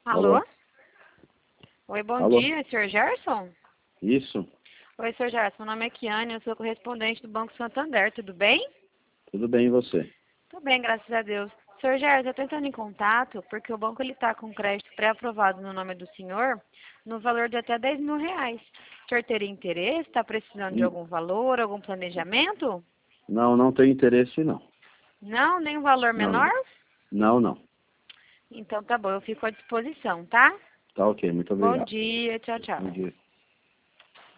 Alô? Alô? Oi, bom Alô? dia, senhor Gerson? Isso, Oi, senhor Gerson, meu nome é Kiane, eu sou correspondente do Banco Santander, tudo bem? tudo bem e você? Tudo bem, graças a Deus. Senhor Gerson, eu estou entrando em contato porque o banco está com crédito pré-aprovado no nome do senhor no valor de até 10 mil reais. O senhor teria interesse? Está precisando de Hum, algum valor, algum planejamento? Não, não tenho interesse não. Não? Nem um valor Não, menor? não. Não, não. Então tá bom, eu fico à disposição, tá? Tá ok, muito Bom obrigado. dia, tchau, tchau. Bom dia.